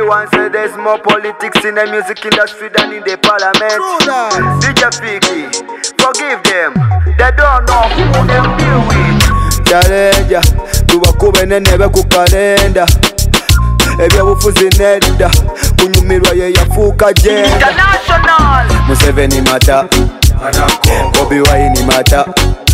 Everyone say there's more politics in the music industry than in the parliament. DJ Fiki, forgive them. They don't know who them deal with. Challenge, tubakube nebe ku kalenda. Ebyobufuzi nedda kunyumirwa ye yafuuka agenda. International Museveni mata, Bobi Wine mata,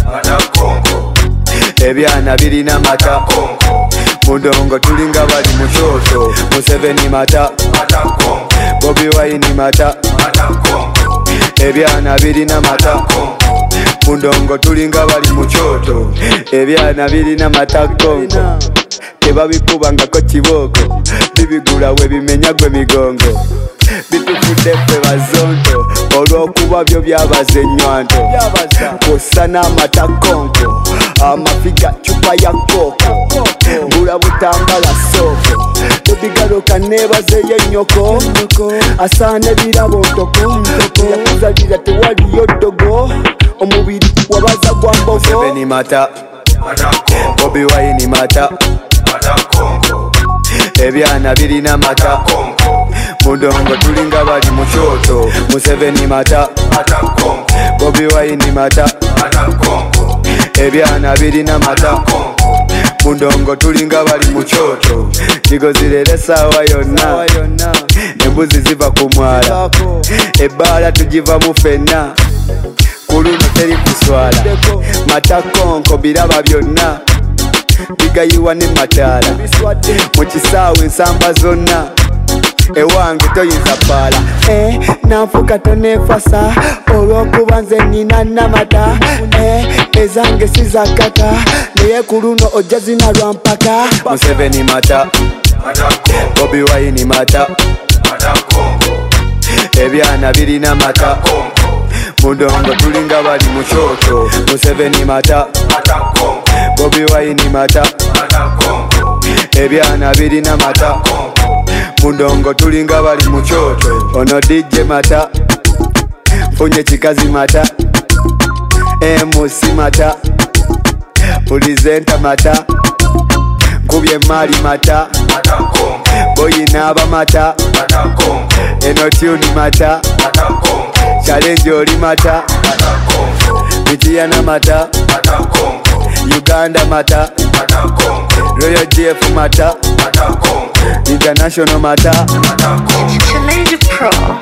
ebyana birina mata, mudongo tulinga bali mu kyoto. Museveni mata, Bobi Wine mata, ebyana birina mata, mudongo tulinga bali mu kyoto. Ebyana birina mata konko, tebabikubangako kiboko, bibigula we bimenya gwe migongo. Bitufudde ffe bazonto olw'okuba byo byabaza ennywanto. Kosa n'amata konko, amafiga cupa ya koko, mbula butambala sooko. Tobigaloka neebazeyo ennyoko, asaana ebirabo ntoko. Yakuzalira tewaliyo ddogo, omubiri wabaza gwa mbogo. Museveni mata, Bobi Wine mata, ebyana birina mata, mudongo tulinga bali mu kyoto. Museveni mata, Bobi Wine mata, ebyana birina mata, mudongo tulinga bali mu kyoto. Ndigozirere sawa yonna, embuzi ziva ku mwala, ebbaala tugivamu ffenna, kuluno teri kuswala. Mata konko biraba byonna, bigayiwa ne mataala, mu kisaawe ensamba zonna, ewange toyinza paala. Nanfuka tonefasa olw'okuba nze nina namata, ezange sizakata naye ku luno ojja zina lwa mpaka. Museveni mata, Bobi Wine mata, ebyana birina mata, mudongo tulinga bali mu kyoto. Museveni mata, Bobi Wine mata, ebyana birina mata, mudongo tulinga bali mu kyoto. Ono DJ mata, funye kikazi mata, MC mata, pulizenta mata, nkubye mali mata, boyinaaba mata, eno tune mata, challenge oli mata, Michiana mata, Uganda mata, Royal GF mata, International mata. Challenge Pro.